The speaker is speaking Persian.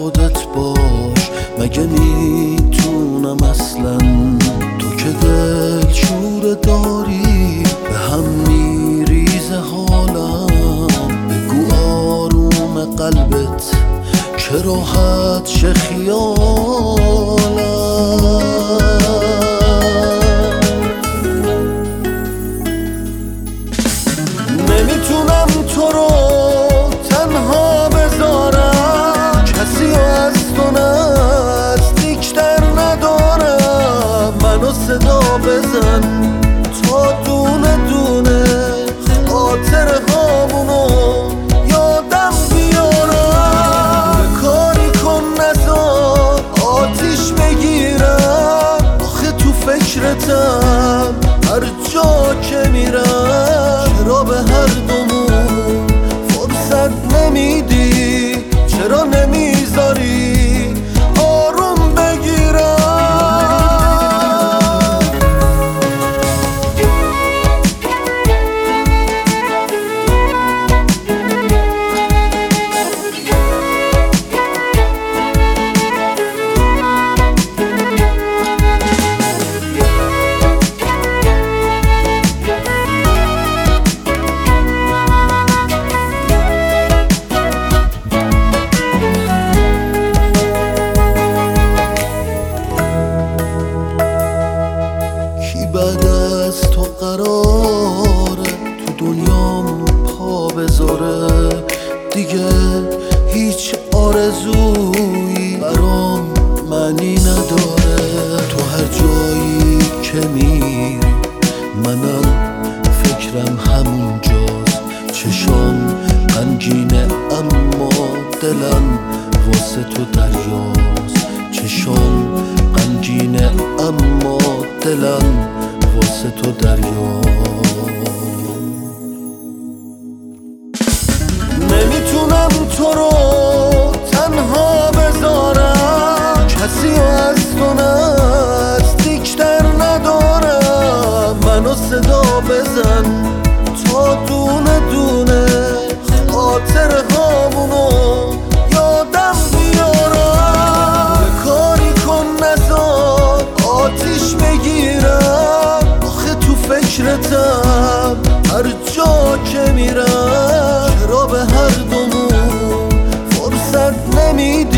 خودت باش. مگه میتونم اصلا؟ تو که دل شور داری به هم میریزه حالم. بگو آروم قلبت که راحت شه خیالم. نمیتونم تو رو تنها بذارم، کسی رو از تو نزدیکتر ندارم. منو صدا بزن تا دونه دونه خاطره هامونو یادم بیارم. کاری کن نزار آتیش بگیرم، آخه تو فکرتم هر جا که میرم. چرا به هر دومون فرصت نمیدی؟ چرا نمیذاری آروم بگیرم؟ بعد از تو قراره تو دنیام پا بذاره؟ دیگه هیچ آرزویی برام معنی نداره. تو هر جایی که میری منم فکرم همونجاست. چشام غمگینه اما دلم واسه تو دریاست. چشام غمگینه اما دلم واسه تو دریاست. نمیتونم تو رو تنها بذارم، کسی رو از تو نزدیکتر ندارم. منو صدا بزن تا دونه دونه خاطره هامونو یادم بیارم. کاری کن نزار آتیش بگیرم، آخه تو فکرتم هر جا که میرم. چرا به هر دومون فرصت نمیدی؟